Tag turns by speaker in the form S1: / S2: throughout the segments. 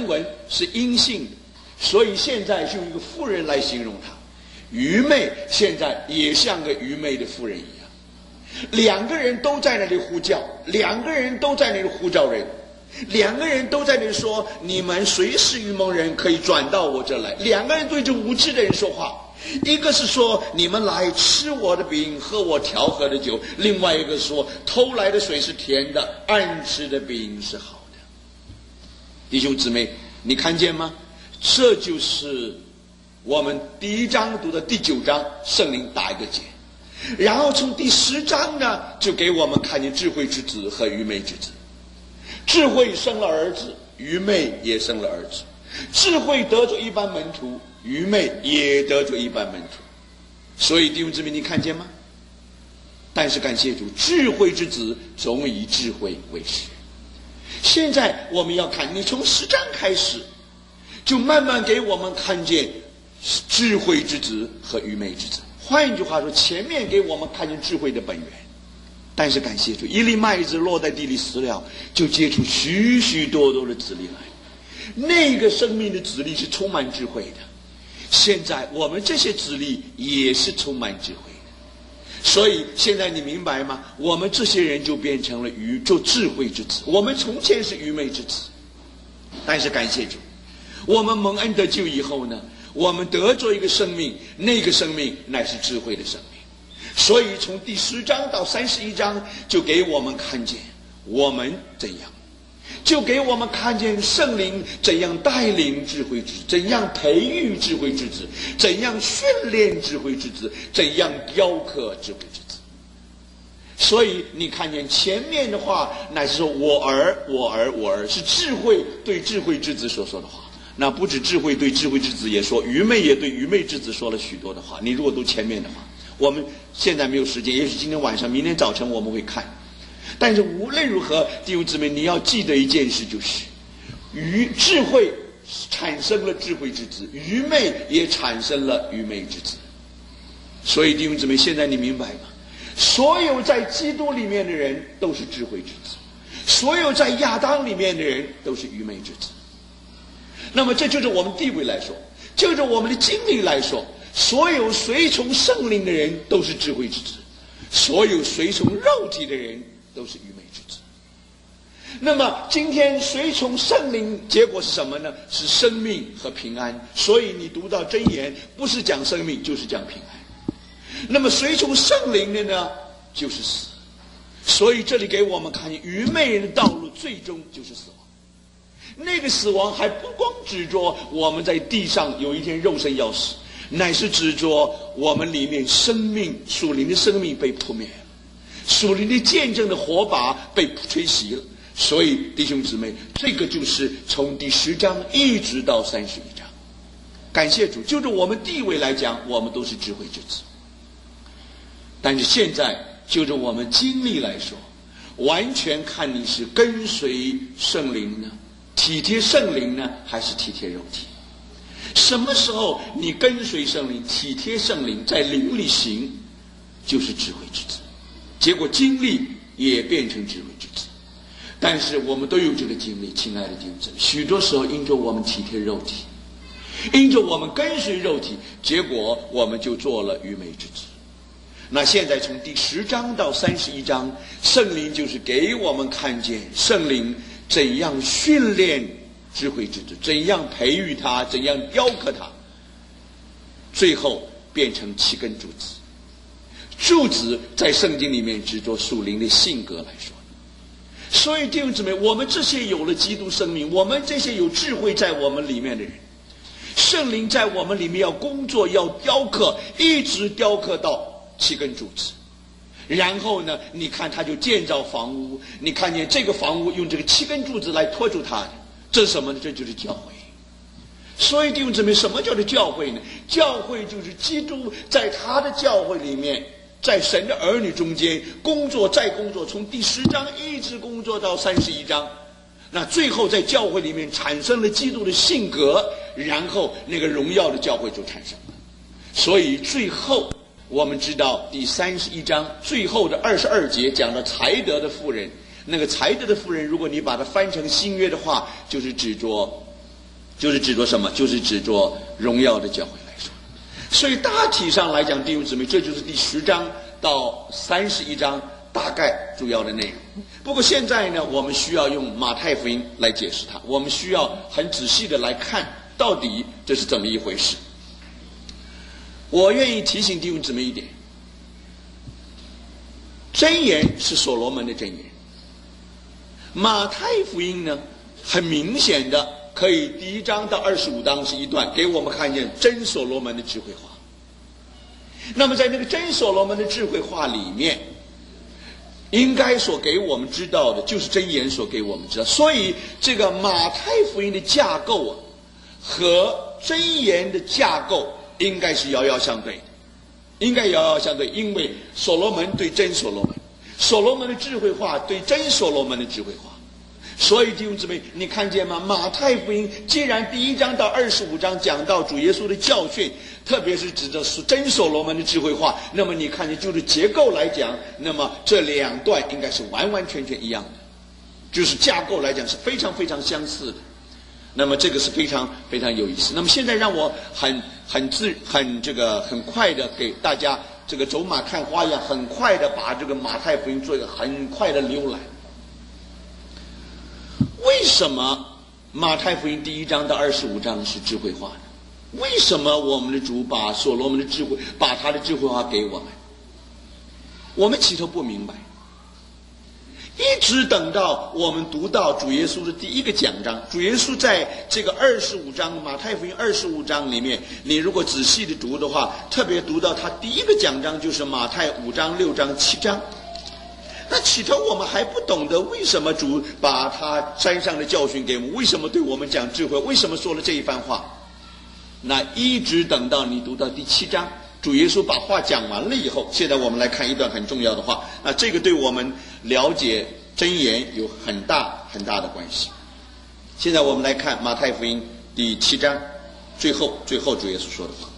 S1: 原文是阴性的，所以现在就用一个妇人来形容她。愚昧现在也像个愚昧的妇人一样，两个人都在那里呼叫，两个人都在那里呼召人，两个人都在那里说，你们谁是愚蒙人可以转到我这来。两个人对着无知的人说话，一个是说你们来吃我的饼喝我调和的酒，另外一个说偷来的水是甜的，暗吃的饼是好的。弟兄姊妹，你看见吗？这就是我们第一章读的第9章，圣灵打一个结，然后从第10章呢，就给我们看见智慧之子和愚昧之子。智慧生了儿子，愚昧也生了儿子。智慧得着一般门徒，愚昧也得着一般门徒。所以弟兄姊妹，你看见吗？但是感谢主，智慧之子总以智慧为师。现在我们要看，你从10章开始，就慢慢给我们看见智慧之子和愚昧之子。换一句话说，前面给我们看见智慧的本源，但是感谢主，一粒麦子落在地里死了，就结出许许多多的子粒来。那个生命的子粒是充满智慧的，现在我们这些子粒也是充满智慧的。所以现在你明白吗？我们这些人就变成了做智慧之子，我们从前是愚昧之子。但是感谢主，我们蒙恩得救以后呢，我们得着一个生命，那个生命乃是智慧的生命。所以从第10章到31章就给我们看见我们怎样，就给我们看见圣灵怎样带领智慧之子，怎样培育智慧之子，怎样训练智慧之子，怎样雕刻智慧之子。所以你看见前面的话乃是说我儿我儿我儿，是智慧对智慧之子所说的话。那不止智慧对智慧之子也说，愚昧也对愚昧之子说了许多的话。你如果读前面的话，我们现在没有时间，也许今天晚上明天早晨我们会看。但是无论如何，弟兄姊妹，你要记得一件事，就是智慧产生了智慧之子，愚昧也产生了愚昧之子。所以弟兄姊妹，现在你明白吗？所有在基督里面的人都是智慧之子，所有在亚当里面的人都是愚昧之子。那么这就是我们地位来说，就是我们的经历来说，所有随从圣灵的人都是智慧之子，所有随从肉体的人都是愚昧之子。那么今天随从圣灵，结果是什么呢？是生命和平安。所以你读到箴言，不是讲生命就是讲平安。那么随从圣灵的呢，就是死。所以这里给我们看见愚昧人的道路最终就是死亡。那个死亡还不光指着我们在地上有一天肉身要死，乃是指着我们里面生命属灵的生命被扑灭了，属灵的见证的火把被吹熄了。所以弟兄姊妹，这个就是从第10章一直到31章。感谢主，就着我们地位来讲，我们都是智慧之子。但是现在就着我们经历来说，完全看你是跟随圣灵呢，体贴圣灵呢，还是体贴肉体。什么时候你跟随圣灵，体贴圣灵，在灵里行，就是智慧之子。结果经历也变成智慧之子。但是我们都有这个经历，亲爱的弟兄姊妹，许多时候因着我们体贴肉体，因着我们跟随肉体，结果我们就做了愚昧之子。那现在从第10章到31章，圣灵就是给我们看见圣灵怎样训练智慧之子，怎样培育他，怎样雕刻他，最后变成7根柱子。柱子在圣经里面指着属灵的性格来说。所以弟兄姊妹，我们这些有了基督生命，我们这些有智慧在我们里面的人，圣灵在我们里面要工作，要雕刻，一直雕刻到7根柱子。然后呢，你看他就建造房屋，你看见这个房屋用这个7根柱子来托住他的，这是什么呢？这就是教会。所以弟兄姊妹，什么叫做教会呢？教会就是基督在他的教会里面，在神的儿女中间工作，再工作，从第10章一直工作到31章，那最后在教会里面产生了基督的性格，然后那个荣耀的教会就产生了。所以最后我们知道第31章最后的22节讲了才德的妇人。那个才德的妇人，如果你把它翻成新约的话，就是指着就是指着什么？就是指着荣耀的教会来说。所以大体上来讲，弟兄姊妹，这就是第10章到31章大概主要的内容。不过现在呢，我们需要用马太福音来解释它，我们需要很仔细的来看到底这是怎么一回事。我愿意提醒弟兄姊妹一点，箴言是所罗门的箴言，马太福音呢，很明显的可以第1章到25章是一段，给我们看见真所罗门的智慧话。那么在那个真所罗门的智慧话里面，应该所给我们知道的就是箴言所给我们知道。所以这个马太福音的架构啊，和箴言的架构应该是遥遥相对的，应该遥遥相对，因为所罗门对真所罗门，所罗门的智慧话对真所罗门的智慧话。所以弟兄姊妹，你看见吗？马太福音既然第1章到25章讲到主耶稣的教训，特别是指着真所罗门的智慧话，那么你看见就是结构来讲，那么这2段应该是完完全全一样的，就是架构来讲是非常非常相似的。那么这个是非常非常有意思。那么现在让我很快的给大家这个走马看花一样，很快的把这个马太福音做一个很快的浏览。为什么马太福音第1章到25章是智慧话呢？为什么我们的主把所罗门的智慧，把他的智慧话给我们？我们起头不明白，一直等到我们读到主耶稣的第1个讲章。主耶稣在这个25章，马太福音25章里面，你如果仔细的读的话，特别读到他第1个讲章就是马太5章、6章、7章。那起头我们还不懂得为什么主把他山上的教训给我们，为什么对我们讲智慧，为什么说了这一番话。那一直等到你读到第7章，主耶稣把话讲完了以后，现在我们来看一段很重要的话。那这个对我们了解箴言有很大很大的关系。现在我们来看马太福音第7章最后主耶稣说的话。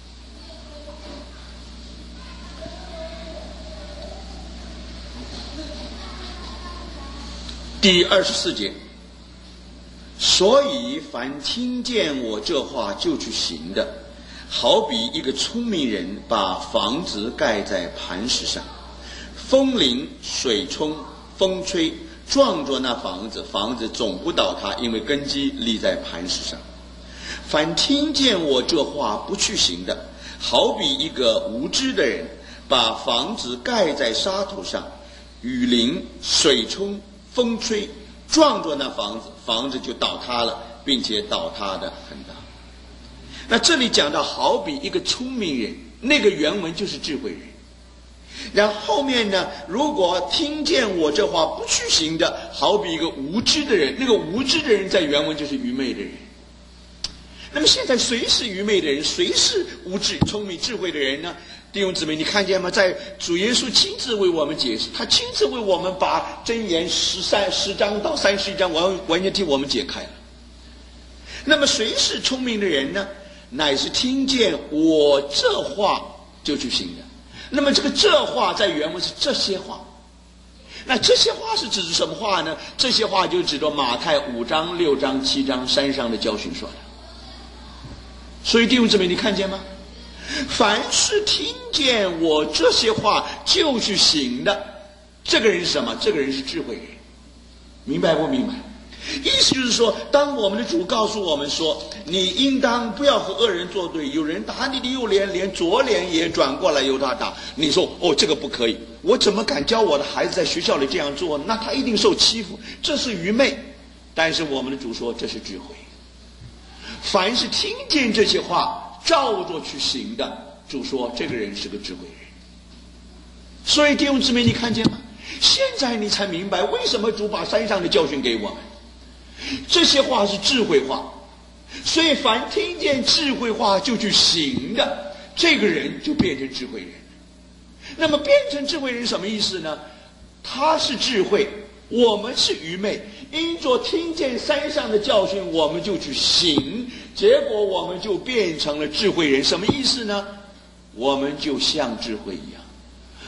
S1: 第24节，所以凡听见我这话就去行的，好比一个聪明人把房子盖在磐石上，风淋水冲风吹，撞着那房子，房子总不倒塌，因为根基立在磐石上。凡听见我这话不去行的，好比一个无知的人把房子盖在沙土上，雨淋水冲风吹，撞着那房子，房子就倒塌了，并且倒塌的很大。那这里讲到好比一个聪明人，那个原文就是智慧人。然后后面呢，如果听见我这话不去行的，好比一个无知的人，那个无知的人在原文就是愚昧的人。那么现在谁是愚昧的人，谁是无知聪明智慧的人呢？弟兄姊妹，你看见吗？在主耶稣亲自为我们解释，他亲自为我们把箴言10章到31章完全替我们解开了。那么谁是聪明的人呢？乃是听见我这话就去行的。那么这话在原文是这些话。那这些话是指着什么话呢？这些话就指着马太5章、6章、7章山上的教训说的。所以弟兄姊妹，你看见吗？凡是听见我这些话就去行的，这个人是什么？这个人是智慧人。明白不明白？意思就是说，当我们的主告诉我们说，你应当不要和恶人作对，有人打你的右脸，连左脸也转过来由他打，你说这个不可以，我怎么敢教我的孩子在学校里这样做？那他一定受欺负，这是愚昧。但是我们的主说这是智慧。凡是听见这些话照着去行的，主说这个人是个智慧人。所以弟兄姊妹，你看见吗？现在你才明白为什么主把山上的教训给我们。这些话是智慧话，所以凡听见智慧话就去行的，这个人就变成智慧人。那么变成智慧人什么意思呢？他是智慧，我们是愚昧，因着听见山上的教训，我们就去行，结果我们就变成了智慧人。什么意思呢？我们就像智慧一样，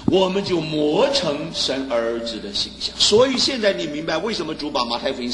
S1: 我们就磨成神儿子的形象。所以现在你明白为什么主把马太福音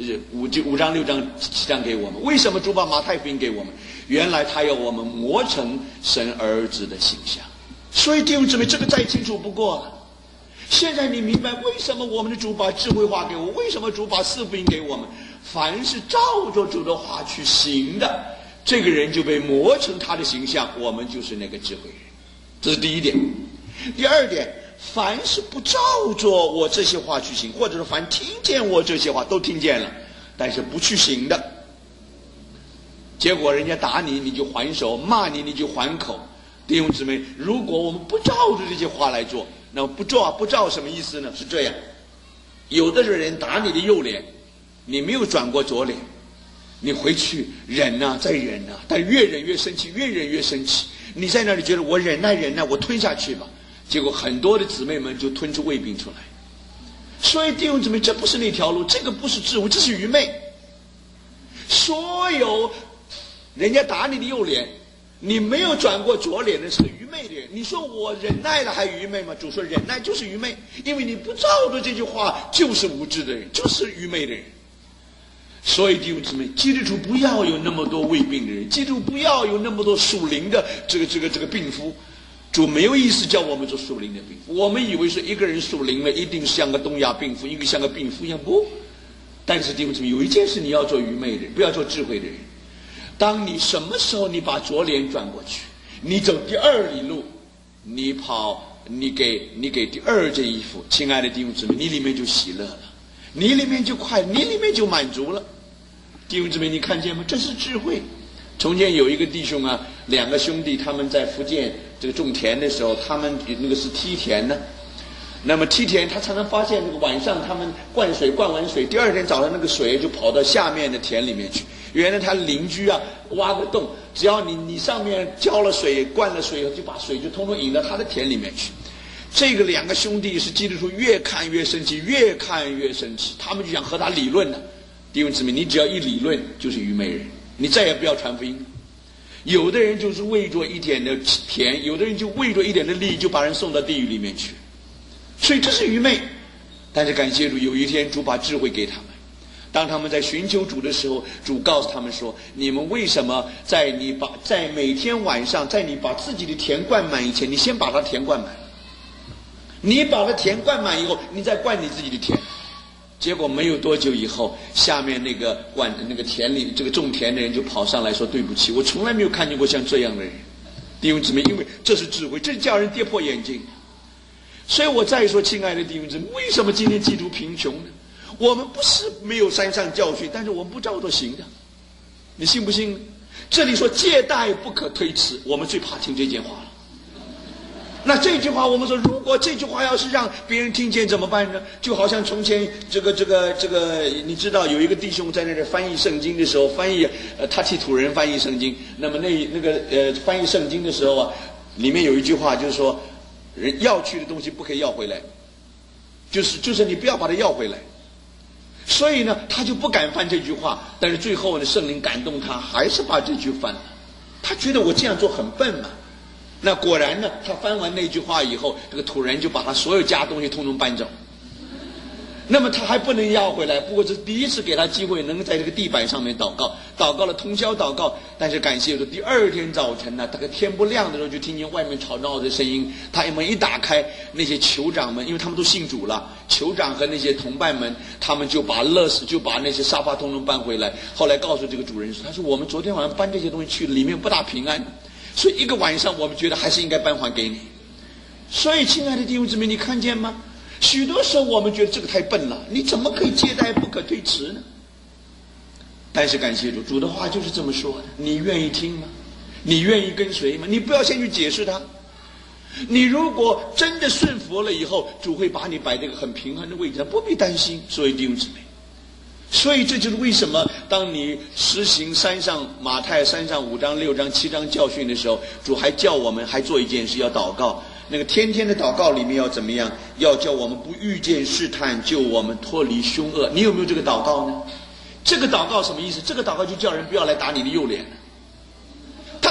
S1: 5章6章7章给我们，为什么主把马太福音给我们？原来他要我们磨成神儿子的形象。所以弟兄姊妹，这个再清楚不过了。现在你明白为什么我们的主把智慧话给我，为什么主把四福音给我们？凡是照着主的话去行的，这个人就被磨成他的形象，我们就是那个智慧人。这是第一点。第二点，凡是不照着我这些话去行，或者说凡听见我这些话都听见了，但是不去行的，结果人家打你你就还手，骂你你就还口。弟兄姊妹，如果我们不照着这些话来做，那么不照什么意思呢？是这样，有的人打你的右脸，你没有转过左脸，你回去忍啊再忍啊，但越忍越生气，越忍越生气，你在那里觉得我忍耐我吞下去吧，结果很多的姊妹们就吞出胃病出来。所以弟兄姊妹，这不是那条路，这个不是智慧，这是愚昧。所有人家打你的右脸，你没有转过左脸的是个愚昧的人。你说我忍耐了还愚昧吗？主说忍耐就是愚昧，因为你不照着这句话就是无知的人，就是愚昧的人。所以弟兄姊妹，基督徒不要有那么多胃病的人，基督徒不要有那么多属灵的这个病夫。主没有意思叫我们做属灵的病夫。我们以为说一个人属灵了一定像个东亚病夫，一个像个病夫一样，不。但是弟兄姊妹，有一件事你要做愚昧的人，不要做智慧的人。当你什么时候你把左脸转过去，你走第二里路，你给第二件衣服，亲爱的弟兄姊妹，你里面就喜乐了，你里面就快，你里面就满足了。弟兄姊妹，你看见吗？这是智慧。从前有一个弟兄啊，两个兄弟，他们在福建这个种田的时候，他们那个是梯田呢。那么梯田，他常常发现那个晚上他们灌完水，第二天早上那个水就跑到下面的田里面去。原来他邻居啊挖个洞，只要你上面浇了水灌了水，就把水就通通引到他的田里面去。这个两个兄弟是基督徒，越看越生气，越看越生气，他们就想和他理论了。弟兄姊妹，你只要一理论就是愚昧人，你再也不要传福音。有的人就是为着一点的田，有的人就为着一点的利益，就把人送到地狱里面去。所以这是愚昧。但是感谢主，有一天主把智慧给他们，当他们在寻求主的时候，主告诉他们说，你们为什么在每天晚上，在你把自己的田灌满以前，你先把它田灌满，你把它田灌满以后，你再灌你自己的田。结果没有多久以后，下面那个田里这个种田的人就跑上来说，对不起，我从来没有看见过像这样的人。弟兄姊妹，因为这是智慧，这叫人跌破眼镜。所以我再说，亲爱的弟兄姊妹，为什么今天基督贫穷呢？我们不是没有山上教训，但是我们不照着行的，你信不信呢？这里说借贷不可推辞，我们最怕听这件话了。那这句话我们说，如果这句话要是让别人听见怎么办呢？就好像从前这个，你知道有一个弟兄在那里翻译圣经的时候，他替土人翻译圣经。那么翻译圣经的时候啊，里面有一句话就是说，人要去的东西不可以要回来，就是你不要把它要回来。所以呢，他就不敢翻这句话。但是最后呢，圣灵感动他，还是把这句翻了。他觉得我这样做很笨嘛。那果然呢，他翻完那句话以后，这个土人就把他所有家东西通通搬走。那么他还不能要回来，不过这是第一次给他机会能在这个地板上面祷告了通宵祷告。但是感谢主，第二天早晨呢，大概天不亮的时候就听见外面吵闹的声音。他门一打开，那些酋长们，因为他们都信主了，酋长和那些同伴们，他们就把那些沙发通通搬回来。后来告诉这个主人说，他说我们昨天晚上搬这些东西去，里面不大平安，所以一个晚上我们觉得还是应该搬还给你。所以亲爱的弟兄姊妹，你看见吗？许多时候我们觉得这个太笨了，你怎么可以借贷不可推辞呢？但是感谢主，主的话就是这么说的。你愿意听吗？你愿意跟随吗？你不要先去解释它。你如果真的顺服了以后，主会把你摆这个很平衡的位置上，不必担心。所以弟兄姊妹，所以这就是为什么当你实行马太山上5章6章7章教训的时候，主还叫我们还做一件事，要祷告。那个天天的祷告里面要怎么样？要叫我们不遇见试探，救我们脱离凶恶。你有没有这个祷告呢？这个祷告什么意思？这个祷告就叫人不要来打你的右脸。他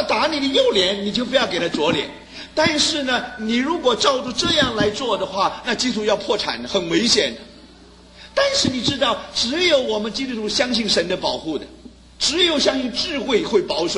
S1: 打你的右脸，你就不要给他左脸。但是呢，你如果照着这样来做的话，那基督徒要破产，很危险的。但是你知道，只有我们基督徒相信神的保护的，只有相信智慧会保守